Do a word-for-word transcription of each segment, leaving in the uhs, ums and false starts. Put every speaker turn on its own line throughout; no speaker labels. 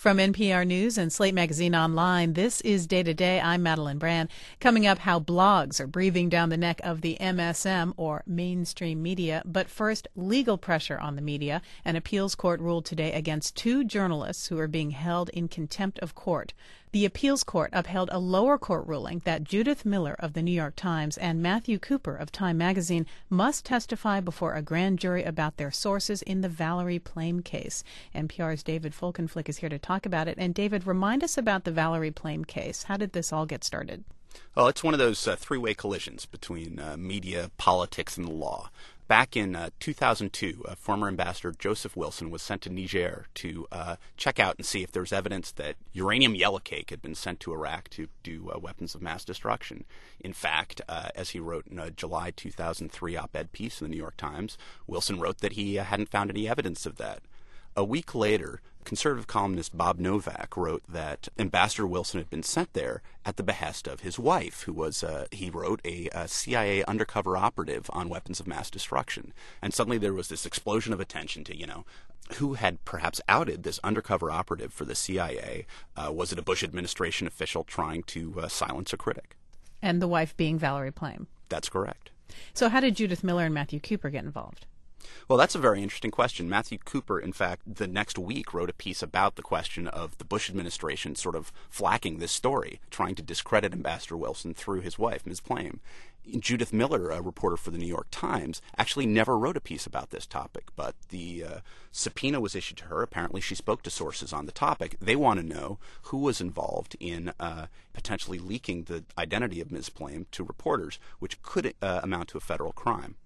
From N P R News and Slate Magazine Online, this is Day to Day. I'm Madeline Brand. Coming up, how blogs are breathing down the neck of the M S M, or mainstream media. But first, legal pressure on the media. An appeals court ruled today against two journalists who are being held in contempt of court. The appeals court upheld a lower court ruling that Judith Miller of the New York Times and Matthew Cooper of Time Magazine must testify before a grand jury about their sources in the Valerie Plame case. N P R's David Folkenflik is here to talk about it. And David, remind us about the Valerie Plame case. How did this all get started?
Well, it's one of those uh, three-way collisions between uh, media, politics, and the law. Back in uh, two thousand two, uh, former Ambassador Joseph Wilson was sent to Niger to uh, check out and see if there's evidence that uranium yellowcake had been sent to Iraq to do uh, weapons of mass destruction. In fact, uh, as he wrote in a July two thousand three op-ed piece in the New York Times, Wilson wrote that he uh, hadn't found any evidence of that. A week later, conservative columnist Bob Novak wrote that Ambassador Wilson had been sent there at the behest of his wife, who was, uh, he wrote, a, a C I A undercover operative on weapons of mass destruction. And suddenly there was this explosion of attention to, you know, who had perhaps outed this undercover operative for the C I A. Uh, was it a Bush administration official trying to uh, silence a critic?
And the wife being Valerie Plame.
That's correct.
So how did Judith Miller and Matthew Cooper get involved?
Well, that's a very interesting question. Matthew Cooper, in fact, the next week wrote a piece about the question of the Bush administration sort of flacking this story, trying to discredit Ambassador Wilson through his wife, Miz Plame. Judith Miller, a reporter for the New York Times, actually never wrote a piece about this topic, but the uh, subpoena was issued to her. Apparently she spoke to sources on the topic. They want to know who was involved in uh, potentially leaking the identity of Miz Plame to reporters, which could uh, amount to a federal crime.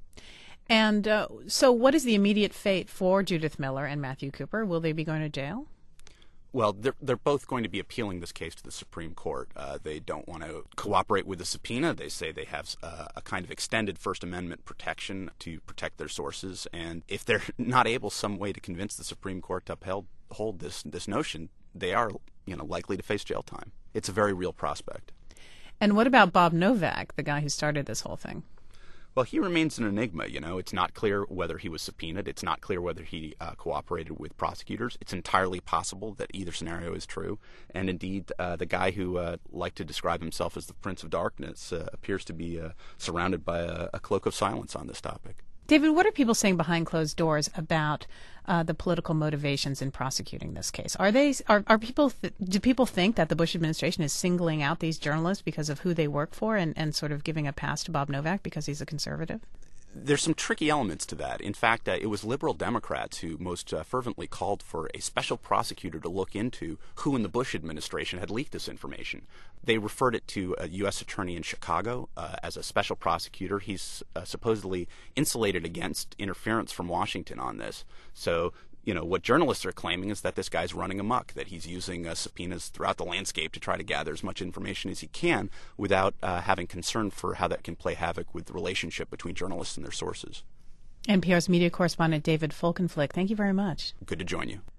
And uh, so what is the immediate fate for Judith Miller and Matthew Cooper? Will they be going to jail?
Well, they're, they're both going to be appealing this case to the Supreme Court. Uh, they don't want to cooperate with the subpoena. They say they have uh, a kind of extended First Amendment protection to protect their sources. And if they're not able some way to convince the Supreme Court to uphold hold this, this notion, they are, you know, likely to face jail time. It's a very real prospect.
And what about Bob Novak, the guy who started this whole thing?
Well, he remains an enigma, you know. It's not clear whether he was subpoenaed. It's not clear whether he uh, cooperated with prosecutors. It's entirely possible that either scenario is true. And indeed, uh, the guy who uh, liked to describe himself as the Prince of Darkness uh, appears to be uh, surrounded by a, a cloak of silence on this topic.
David, what are people saying behind closed doors about uh, the political motivations in prosecuting this case? Are they are, are people th- do people think that the Bush administration is singling out these journalists because of who they work for and, and sort of giving a pass to Bob Novak because he's a conservative?
There's some tricky elements to that. In fact, uh, it was liberal Democrats who most uh, fervently called for a special prosecutor to look into who in the Bush administration had leaked this information. They referred it to a U S attorney in Chicago uh, as a special prosecutor. He's uh, supposedly insulated against interference from Washington on this. So, you know, what journalists are claiming is that this guy's running amok, that he's using uh, subpoenas throughout the landscape to try to gather as much information as he can without uh, having concern for how that can play havoc with the relationship between journalists and their sources.
N P R's media correspondent David Folkenflik, thank you very much.
Good to join you.